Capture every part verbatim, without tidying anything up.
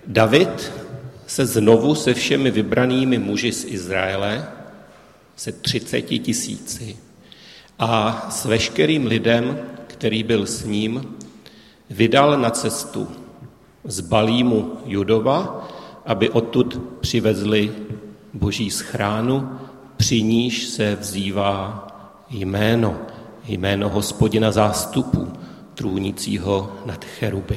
David se znovu se všemi vybranými muži z Izraele, se třiceti tisíci a s veškerým lidem, který byl s ním, vydal na cestu z Balímu Judova, aby odtud přivezli boží schránu, při níž se vzývá jméno, jméno Hospodina zástupů, trůnícího nad cheruby.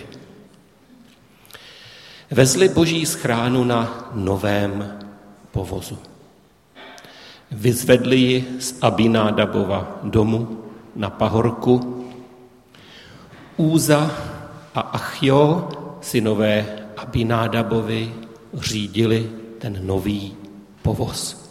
Vezli boží schránu na novém povozu. Vyzvedli ji z Abinádabova domu na pahorku. Úza a Achjo, synové Abinádabovi, řídili ten nový povoz.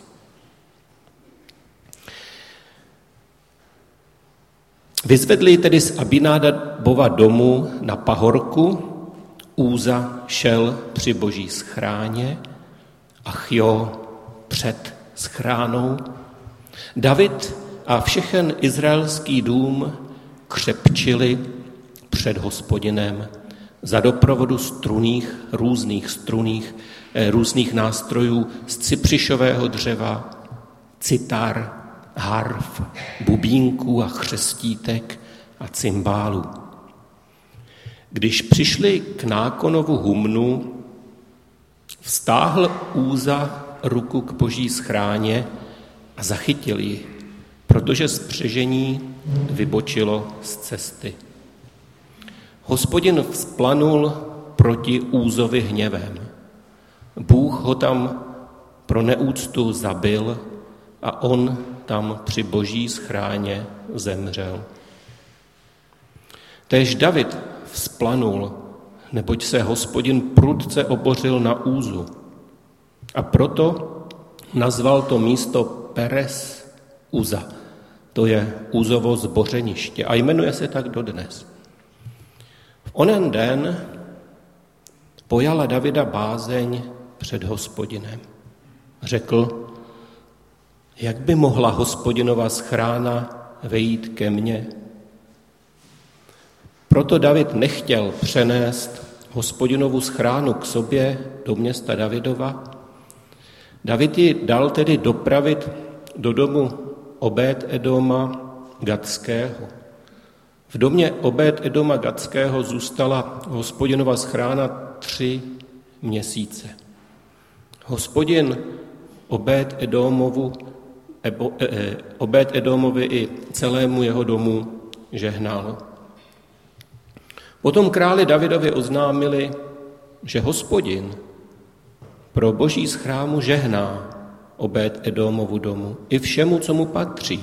Vyzvedli ji tedy z Abinádabova domu na pahorku. Úza šel při boží schráně, Achjo před schránou. David a všechen izraelský dům křepčili před Hospodinem za doprovodu struných, různých struných, různých nástrojů z cypřišového dřeva, citar, harf, bubínků a chřestítek a cymbálů. Když přišli k nákonovu humnu, vztáhl Úza ruku k boží schráně a zachytil ji, protože spřežení vybočilo z cesty. Hospodin vzplanul proti Úzovi hněvem. Bůh ho tam pro neúctu zabil a on tam při boží schráně zemřel. Též David vzplanul, neboť se Hospodin prudce obořil na Úzu. A proto nazval to místo Peres Uza. To je Úzovo zbořeniště a jmenuje se tak dodnes. V onen den pojala Davida bázeň před Hospodinem. Řekl, jak by mohla Hospodinova schrána vejít ke mně? Proto David nechtěl přenést Hospodinovu schránu k sobě do města Davidova. David ji dal tedy dopravit do domu Obed-Edoma Gatského. V domě Obed-Edoma Gatského zůstala Hospodinova schrána tři měsíce. Hospodin Obed-Edomovu, Obed-Edomovi i celému jeho domu žehnal. Potom králi Davidovi oznámili, že Hospodin pro boží schrámu žehná Obed-Edomovu domu i všemu, co mu patří.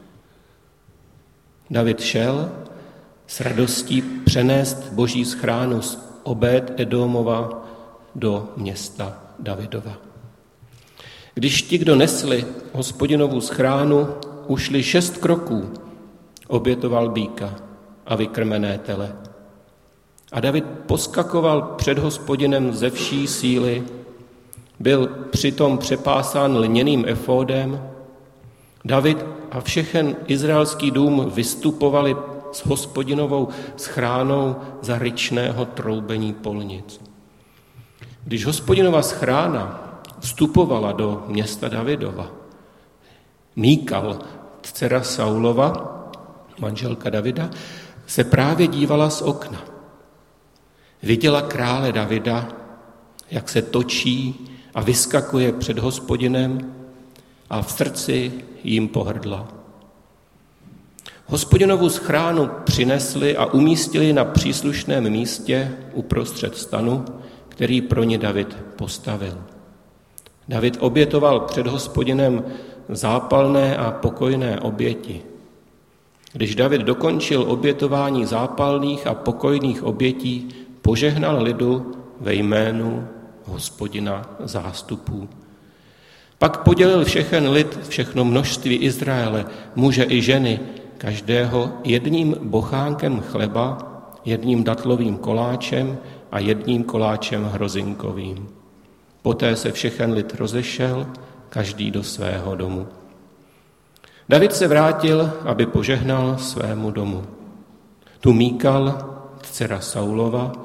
David šel s radostí přenést boží schránu z Obed-Edomova do města Davidova. Když ti, kdo nesli Hospodinovu schránu, ušli šest kroků, obětoval býka a vykrmené tele. A David poskakoval před Hospodinem ze vší síly, byl přitom přepásán lněným efódem. David a všechen izraelský dům vystupovali s Hospodinovou schránou za ryčného troubení polnic. Když Hospodinova schrána vstupovala do města Davidova, Míkal, dcera Saulova, manželka Davida, se právě dívala z okna. Viděla krále Davida, jak se točí a vyskakuje před Hospodinem a v srdci jim pohrdla. Hospodinovu schránu přinesli a umístili na příslušném místě uprostřed stanu, který pro ně David postavil. David obětoval před Hospodinem zápalné a pokojné oběti. Když David dokončil obětování zápalných a pokojných obětí, požehnal lidu ve jménu Hospodina zástupů. Pak podělil všechen lid, všechno množství Izraele, muže i ženy, každého jedním bochánkem chleba, jedním datlovým koláčem a jedním koláčem hrozinkovým. Poté se všechen lid rozešel, každý do svého domu. David se vrátil, aby požehnal svému domu. Tu Míkal, dcera Saulova,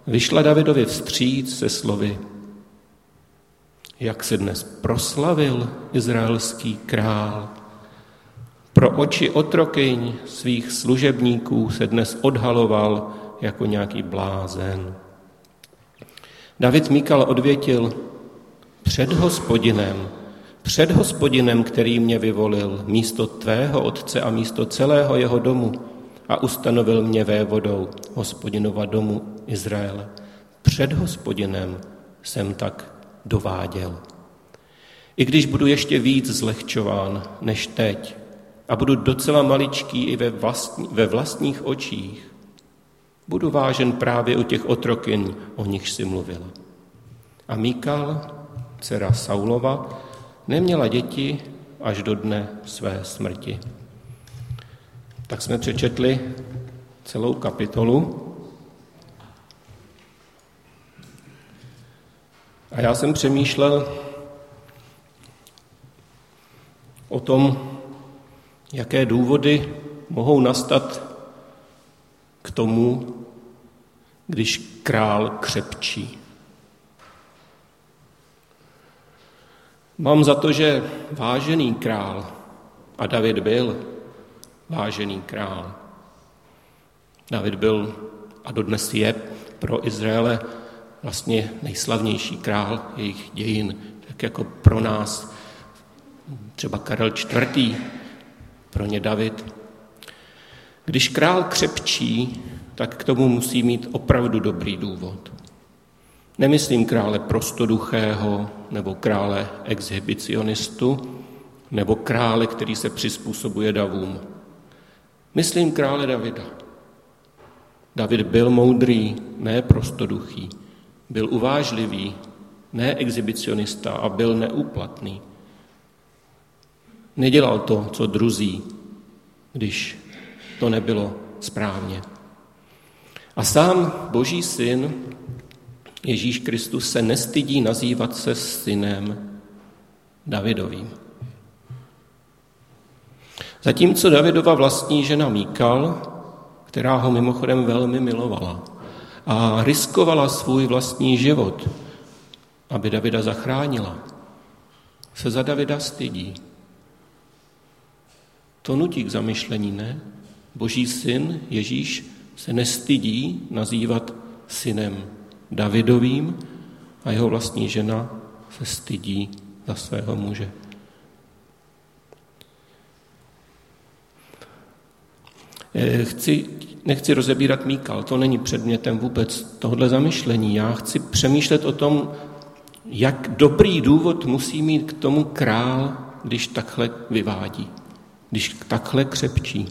vyšla Davidovi vstříc se slovy: jak se dnes proslavil izraelský král. Pro oči otrokyň svých služebníků se dnes odhaloval jako nějaký blázen. David Míkal odvětil: před Hospodinem, před Hospodinem, který mě vyvolil místo tvého otce a místo celého jeho domu a ustanovil mě vévodou Hospodinova domu Izraele. Před Hospodinem jsem tak dováděl. I když budu ještě víc zlehčován než teď a budu docela maličký i ve, vlastní, ve vlastních očích, budu vážen právě u těch otrokyň, o nichž si mluvil. A Míkal, dcera Saulova, neměla děti až do dne své smrti. Tak jsme přečetli celou kapitolu. A já jsem přemýšlel o tom, jaké důvody mohou nastat k tomu, když král křepčí. Mám za to, že vážený král, a David byl vážený král, David byl a dodnes je pro Izraele vlastně nejslavnější král jejich dějin, tak jako pro nás třeba Karel čtvrtý, pro ně David. Když král křepčí, tak k tomu musí mít opravdu dobrý důvod. Nemyslím krále prostoduchého, nebo krále exhibicionistu, nebo krále, který se přizpůsobuje davům. Myslím krále Davida. David byl moudrý, ne prostoduchý. Byl uvážlivý, ne exhibicionista a byl neúplatný. Nedělal to, co druzí, když to nebylo správně. A sám Boží syn, Ježíš Kristus, se nestydí nazývat se synem Davidovým. Zatímco Davidova vlastní žena Míkal, která ho mimochodem velmi milovala a riskovala svůj vlastní život, aby Davida zachránila, se za Davida stydí. To nutí k zamyšlení, ne? Boží syn Ježíš se nestydí nazývat synem Davidovým a jeho vlastní žena se stydí za svého muže. Chci, nechci rozebírat Míkal, to není předmětem vůbec tohle zamyšlení. Já chci přemýšlet o tom, jak dobrý důvod musí mít k tomu král, když takhle vyvádí, když takhle křepčí.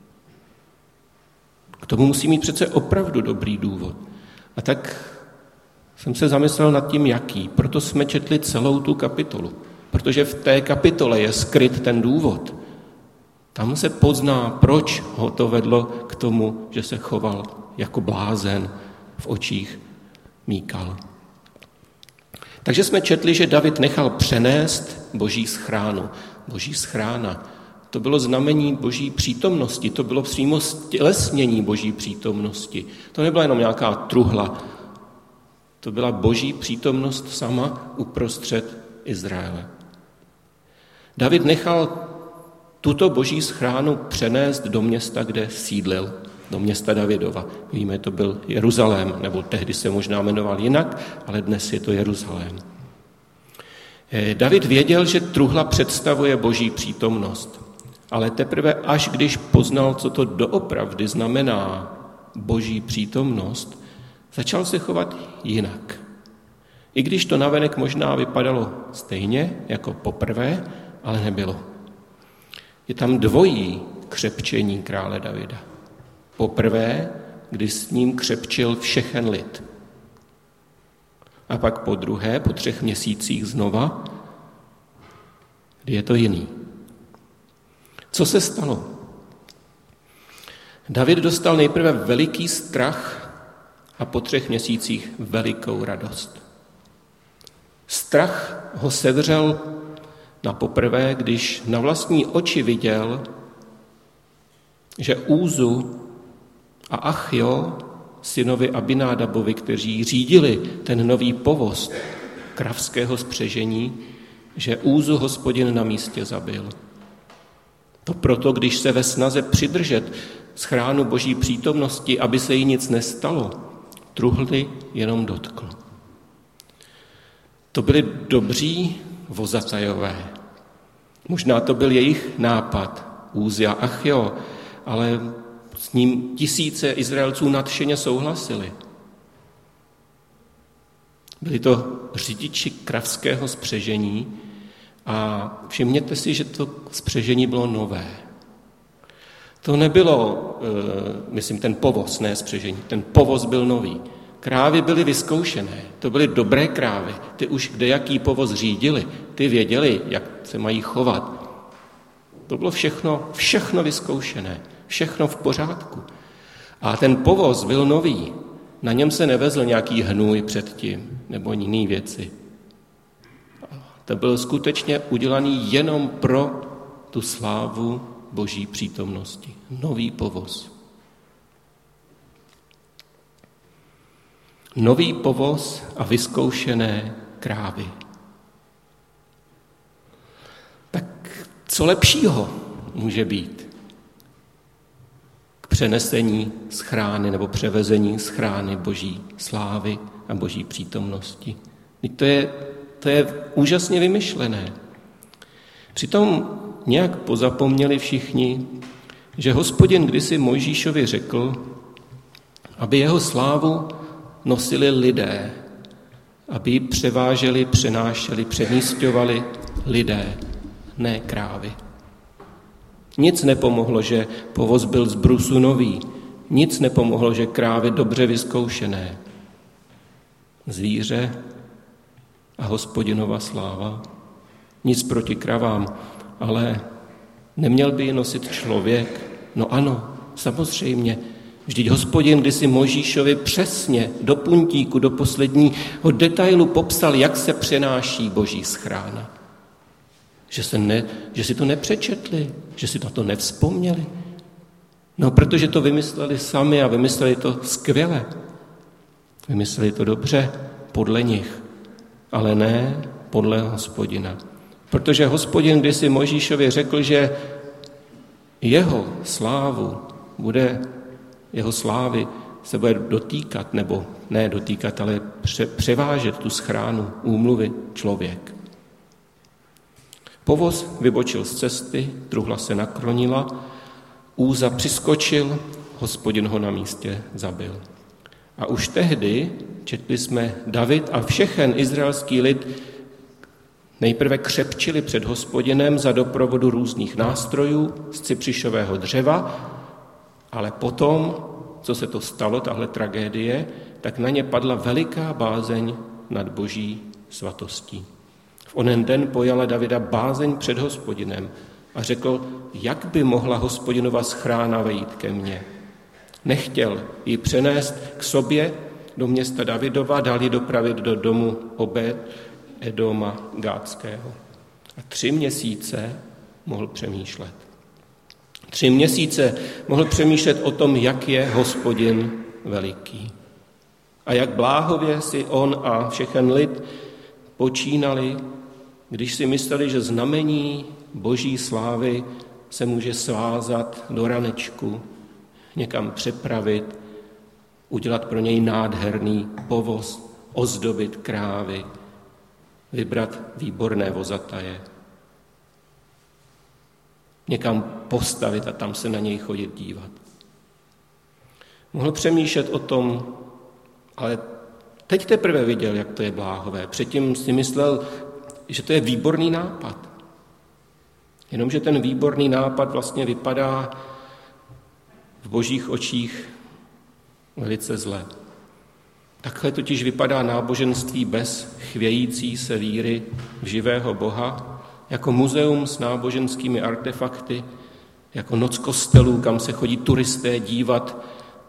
K tomu musí mít přece opravdu dobrý důvod. A tak jsem se zamyslel nad tím, jaký. Proto jsme četli celou tu kapitolu. Protože v té kapitole je skryt ten důvod. Tam se pozná, proč ho to vedlo k tomu, že se choval jako blázen v očích Míkal. Takže jsme četli, že David nechal přenést Boží schránu. Boží schrána, to bylo znamení Boží přítomnosti, to bylo přímo stělesnění Boží přítomnosti. To nebyla jenom nějaká truhla, to byla Boží přítomnost sama uprostřed Izraele. David nechal tuto Boží schránu přenést do města, kde sídlil, do města Davidova. Víme, to byl Jeruzalém, nebo tehdy se možná jmenoval jinak, ale dnes je to Jeruzalém. David věděl, že truhla představuje Boží přítomnost, ale teprve až když poznal, co to doopravdy znamená Boží přítomnost, začal se chovat jinak. I když to navenek možná vypadalo stejně jako poprvé, ale nebylo. Je tam dvojí křepčení krále Davida. Poprvé, kdy s ním křepčil všechen lid. A pak po druhé, po třech měsících znova, kdy je to jiný. Co se stalo? David dostal nejprve veliký strach a po třech měsících velikou radost. Strach ho sevřel na poprvé, když na vlastní oči viděl, že Úzu a Achjo, synovi Abinádabovi, kteří řídili ten nový povoz kravského spřežení, že Úzu Hospodin na místě zabil. To proto, když se ve snaze přidržet schránu Boží přítomnosti, aby se jí nic nestalo, truhly jenom dotkl. To byli dobří vozatajové. Možná to byl jejich nápad, Úzia, ach jo, ale s ním tisíce Izraelců nadšeně souhlasili. Byli to řidiči kravského spřežení a všimněte si, že to spřežení bylo nové. To nebylo, myslím, ten povoz, ne spřežení, ten povoz byl nový. Krávy byly vyzkoušené, to byly dobré krávy, ty už kdejaký povoz řídili, ty věděli, jak se mají chovat. To bylo všechno, všechno vyzkoušené, všechno v pořádku. A ten povoz byl nový, na něm se nevezl nějaký hnůj předtím, nebo jiné věci. To byl skutečně udělaný jenom pro tu slávu Boží přítomnosti. Nový povoz. Nový povoz a vyzkoušené krávy. Tak co lepšího může být k přenesení schrány nebo převezení schrány Boží slávy a Boží přítomnosti? To je, to je úžasně vymyšlené. Přitom nějak pozapomněli všichni, že Hospodin kdysi Mojžíšovi řekl, aby jeho slávu nosili lidé, aby ji převáželi, přenášeli, přemísťovali lidé, ne krávy. Nic nepomohlo, že povoz byl z brusu nový, nic nepomohlo, že krávy dobře vyzkoušené. Zvíře a Hospodinova sláva. Nic proti kravám, ale neměl by ji nosit člověk? No ano, samozřejmě. Vždyť Hospodin kdysi Mojžíšovi přesně do puntíku, do posledního detailu popsal, jak se přenáší Boží schrána. Že, se ne, že si to nepřečetli, že si na to nevzpomněli. No, protože to vymysleli sami a vymysleli to skvěle. Vymysleli to dobře, podle nich, ale ne podle Hospodina. Protože Hospodin kdysi Mojžíšovi řekl, že jeho slávu bude, jeho slávy se bude dotýkat, nebo ne dotýkat, ale pře, převážet tu schránu úmluvy člověk. Povoz vybočil z cesty, truhla se naklonila, Úza přiskočil, Hospodin ho na místě zabil. A už tehdy, četli jsme, David a všechen izraelský lid nejprve křepčili před Hospodinem za doprovodu různých nástrojů z cypřišového dřeva, ale potom, co se to stalo, tahle tragédie, tak na ně padla veliká bázeň nad Boží svatostí. V onen den pojala Davida bázeň před Hospodinem a řekl, jak by mohla Hospodinova schrána vejít ke mně. Nechtěl ji přenést k sobě do města Davidova, dal ji dopravit do domu Obed Edoma Gátského. A tři měsíce mohl přemýšlet. Tři měsíce mohl přemýšlet o tom, jak je Hospodin veliký. A jak bláhově si on a všechen lid počínali, když si mysleli, že znamení Boží slávy se může svázat do ranečku, někam přepravit, udělat pro něj nádherný povoz, ozdobit krávy, vybrat výborné vozataje, někam postavit a tam se na něj chodit dívat. Mohl přemýšlet o tom, ale teď teprve viděl, jak to je bláhové. Předtím si myslel, že to je výborný nápad. Jenomže ten výborný nápad vlastně vypadá v Božích očích velice zle. Takhle totiž vypadá náboženství bez chvějící se víry v živého Boha, jako muzeum s náboženskými artefakty, jako noc kostelů, kam se chodí turisté dívat.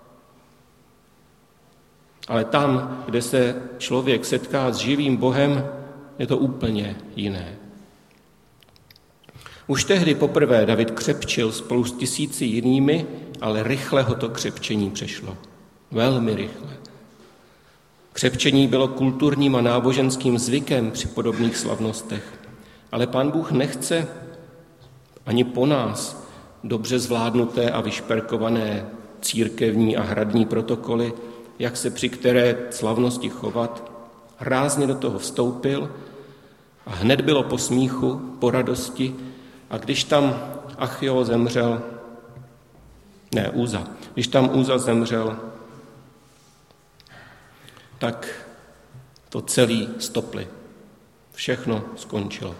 Ale tam, kde se člověk setká s živým Bohem, je to úplně jiné. Už tehdy poprvé David křepčil spolu s tisíci jinými, ale rychle ho to křepčení přešlo. velmi rychle. Křepčení bylo kulturním a náboženským zvykem při podobných slavnostech, ale Pán Bůh nechce ani po nás dobře zvládnuté a vyšperkované církevní a hradní protokoly, jak se při které slavnosti chovat. Rázně do toho vstoupil a hned bylo po smíchu, po radosti, a když tam Achio zemřel, ne, Úza, když tam Úza zemřel, tak to celý stopli. Všechno skončilo.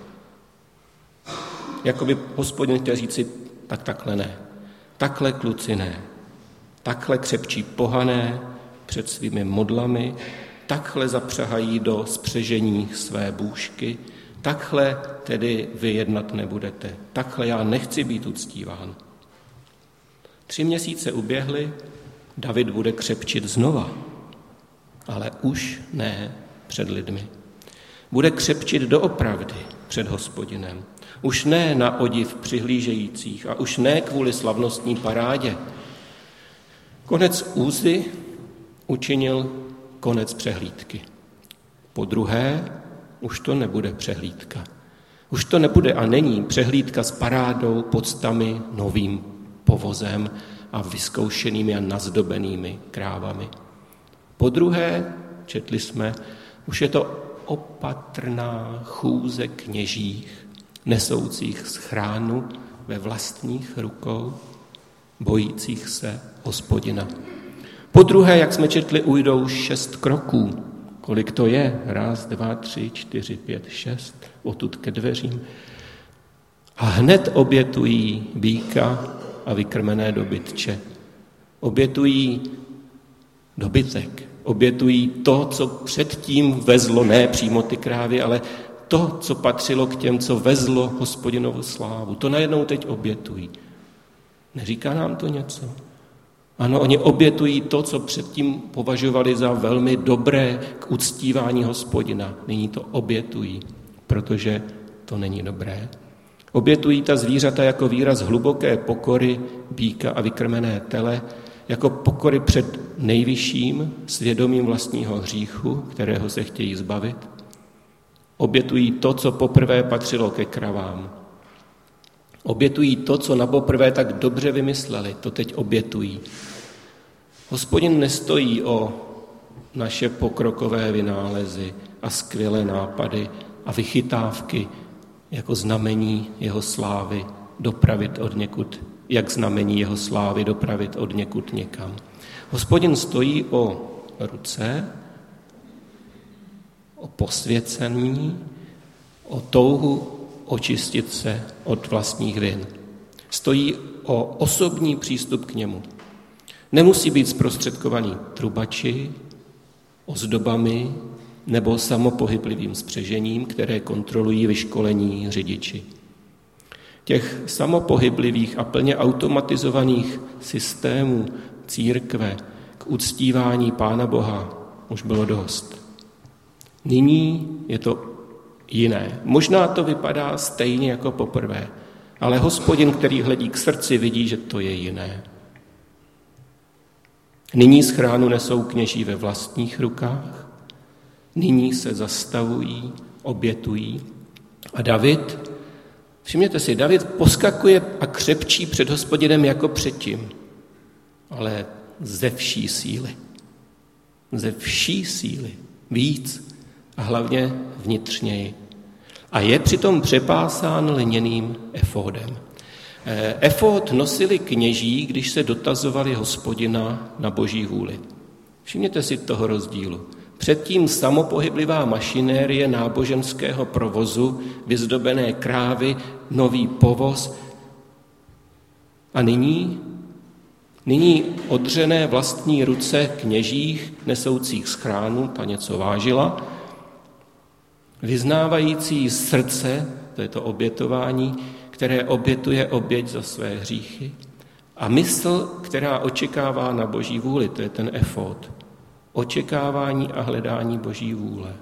Jakoby Hospodin chtěl říci, tak takhle ne. Takhle kluci ne. Takhle křepčí pohané před svými modlami, takhle zapřahají do spřežení své bůžky, takhle tedy vy jednat nebudete. Takhle já nechci být uctíván. Tři měsíce uběhly, David bude křepčit znova, ale už ne před lidmi. Bude křepčit doopravdy před Hospodinem. Už ne na odiv přihlížejících a už ne kvůli slavnostní parádě. Konec Úzy učinil konec přehlídky. Po druhé, už to nebude přehlídka. Už to nebude a není přehlídka s parádou, poctami, novým povozem a vyzkoušenými a nazdobenými krávami. Po druhé, četli jsme, už je to opatrná chůze kněžích, nesoucích schránu ve vlastních rukou, bojících se Hospodina. Po druhé, jak jsme četli, ujdou šest kroků. Kolik to je? Raz, dva, tři, čtyři, pět, šest, odtud ke dveřím. A hned obětují býka a vykrmené dobytče. Obětují dobytek. Obětují to, co předtím vezlo, ne přímo ty krávy, ale to, co patřilo k těm, co vezlo Hospodinovu slávu. To najednou teď obětují. Neříká nám to něco? Ano, oni obětují to, co předtím považovali za velmi dobré k uctívání Hospodina. Nyní to obětují, protože to není dobré. Obětují ta zvířata jako výraz hluboké pokory býka a vykrmené tele, jako pokory před nejvyšším svědomím vlastního hříchu, kterého se chtějí zbavit. Obětují to, co poprvé patřilo ke kravám. Obětují to, co napoprvé tak dobře vymysleli, to teď obětují. Hospodin nestojí o naše pokrokové vynálezy a skvělé nápady a vychytávky jako znamení jeho slávy dopravit od někud, jak znamení jeho slávy dopravit od někud někam. Hospodin stojí o ruce, o posvěcení, o touhu očistit se od vlastních vin. Stojí o osobní přístup k němu. Nemusí být zprostředkovaný trubači, ozdobami nebo samopohyblivým spřežením, které kontrolují vyškolení řidiči. Těch samopohyblivých a plně automatizovaných systémů církve k uctívání Pána Boha už bylo dost. Nyní je to jiné. Možná to vypadá stejně jako poprvé, ale Hospodin, který hledí k srdci, vidí, že to je jiné. Nyní schránu nesou kněží ve vlastních rukách, nyní se zastavují, obětují. A David, všimněte si, David poskakuje a křepčí před Hospodinem jako předtím, ale ze vší síly. Ze vší síly. Víc a hlavně vnitřněji. A je přitom přepásán lněným efódem. Efód nosili kněží, když se dotazovali Hospodina na boží vůli. Všimněte si toho rozdílu. Předtím samopohyblivá mašinérie náboženského provozu, vyzdobené krávy, nový povoz. A nyní, nyní odřené vlastní ruce kněžích, nesoucích schránu, ta něco vážila, vyznávající srdce, to je to obětování, které obětuje oběť za své hříchy, a mysl, která očekává na boží vůli, to je ten efód. Očekávání a hledání boží vůle.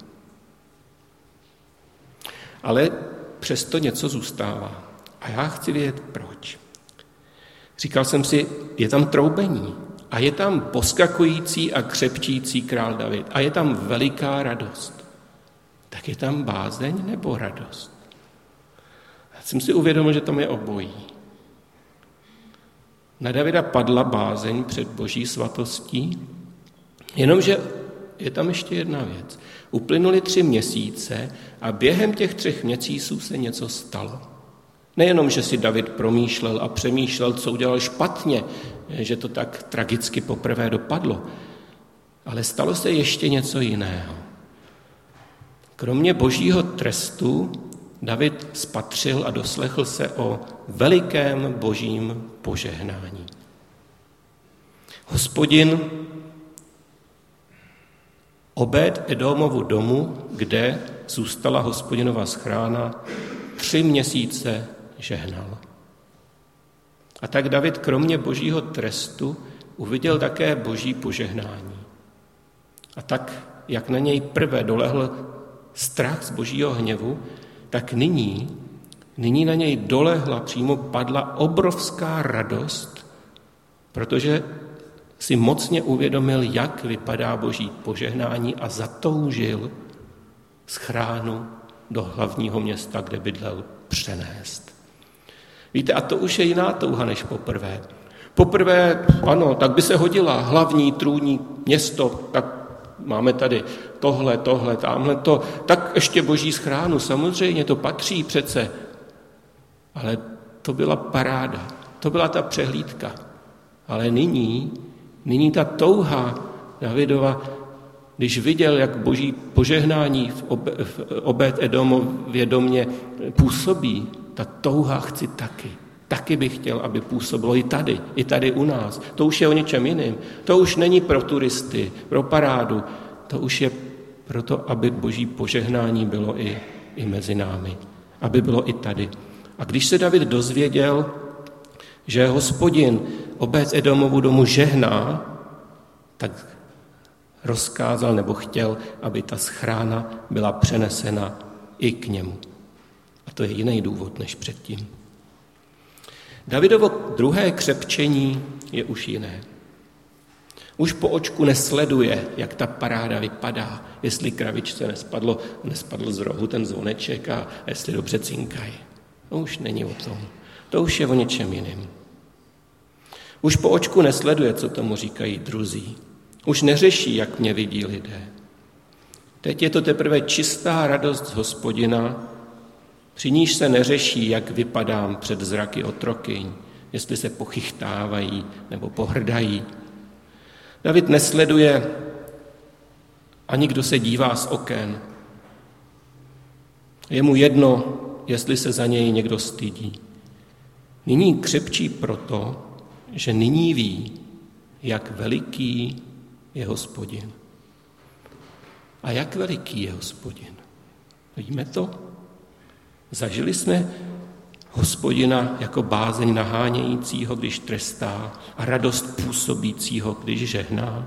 Ale přesto něco zůstává. A já chci vědět, proč. Říkal jsem si, je tam troubení. a je tam poskakující a křepčící král David a je tam veliká radost. Tak je tam bázeň nebo radost? Já jsem si uvědomil, že tam je obojí. Na Davida padla bázeň před boží svatostí, jenomže je tam ještě jedna věc. Uplynuly tři měsíce a během těch třech měsíců se něco stalo. Nejenom, že si David promýšlel a přemýšlel, co udělal špatně, že to tak tragicky poprvé dopadlo, ale stalo se ještě něco jiného. Kromě božího trestu David spatřil a doslechl se o velikém božím požehnání. Hospodin Obed Edomovu domu, kde zůstala Hospodinova schrána, tři měsíce žehnal. A tak David kromě božího trestu uviděl také boží požehnání. A tak, jak na něj prvé dolehl strach z božího hněvu, tak nyní, nyní na něj dolehla, přímo padla obrovská radost, protože si mocně uvědomil, jak vypadá boží požehnání a zatoužil schránu do hlavního města, kde bydlel, přenést. Víte, a to už je jiná touha než poprvé. Poprvé, ano, tak by se hodila hlavní trůní město, tak máme tady tohle, tohle, tamhle to, tak ještě boží schránu, samozřejmě, to patří přece. Ale to byla paráda, to byla ta přehlídka. Ale nyní, nyní ta touha Davidova, když viděl, jak boží požehnání v, Obe, v Obed Edomově domě působí, ta touha chci taky. Taky bych chtěl, aby působilo i tady, i tady u nás. To už je o něčem jiném. To už není pro turisty, pro parádu. To už je proto, aby boží požehnání bylo i, i mezi námi. Aby bylo i tady. A když se David dozvěděl, že Hospodin Obed Edomovu domu žehná, tak rozkázal nebo chtěl, aby ta schrána byla přenesena i k němu. A to je jiný důvod než předtím. Davidovo druhé křepčení je už jiné. Už po očku nesleduje, jak ta paráda vypadá, jestli kravičce nespadlo, nespadl z rohu ten zvoneček a jestli dobře cinkají. To už není o tom. To už je o něčem jiném. Už po očku nesleduje, co tomu říkají druzí. Už neřeší, jak mě vidí lidé. Teď je to teprve čistá radost z Hospodina, při níž se neřeší, jak vypadám před zraky otrokyň, jestli se pochychtávají nebo pohrdají. David nesleduje ani kdo se dívá z oken. Je mu jedno, jestli se za něj někdo stydí. Nyní křepčí proto, že nyní ví, jak veliký je Hospodin. A jak veliký je Hospodin? Víme to? Zažili jsme Hospodina jako bázeň nahánějícího, když trestá, a radost působícího, když žehná.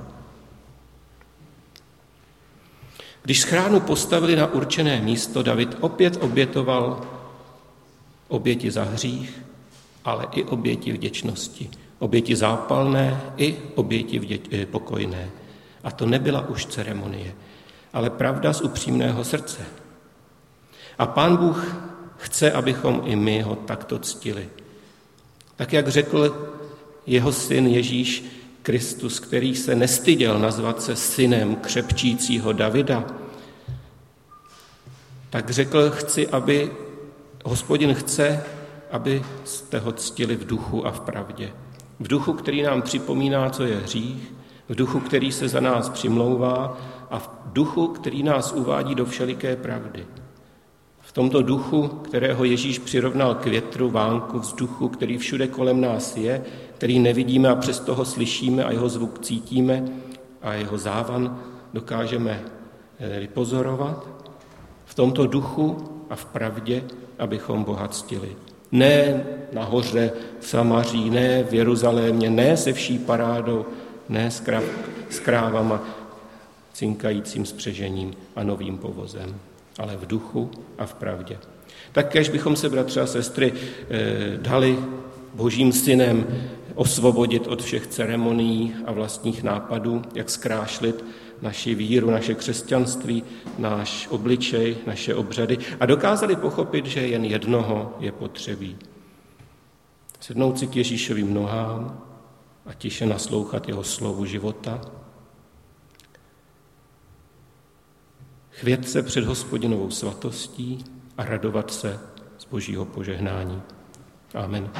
Když schránu postavili na určené místo, David opět obětoval oběti za hřích, ale i oběti vděčnosti. Oběti zápalné i oběti vdě- pokojné. A to nebyla už ceremonie, ale pravda z upřímného srdce. A Pán Bůh chce, abychom i my ho takto ctili. Tak jak řekl jeho syn Ježíš Kristus, který se nestyděl nazvat se synem křepčícího Davida, tak řekl, chci, aby Hospodin chce, aby jste ho ctili v duchu a v pravdě. V duchu, který nám připomíná, co je hřích, v duchu, který se za nás přimlouvá a v duchu, který nás uvádí do všeliké pravdy. V tomto duchu, kterého Ježíš přirovnal k větru, vánku, vzduchu, který všude kolem nás je, který nevidíme a přesto ho slyšíme a jeho zvuk cítíme a jeho závan dokážeme pozorovat. V tomto duchu a v pravdě, abychom Boha ctili. Ne nahoře v Samaří, ne v Jeruzalémě, ne se vší parádou, ne s, kráv, s krávama cinkajícím spřežením a novým povozem, ale v duchu a v pravdě. Tak kéž bychom se, bratři a sestry, dali Božím synem osvobodit od všech ceremonií a vlastních nápadů, jak zkrášlit naši víru, naše křesťanství, náš obličej, naše obřady a dokázali pochopit, že jen jednoho je potřebí. Sednout si k Ježíšovým nohám a tiše naslouchat jeho slovu života. Chvět se před Hospodinovou svatostí a radovat se z Božího požehnání. Amen.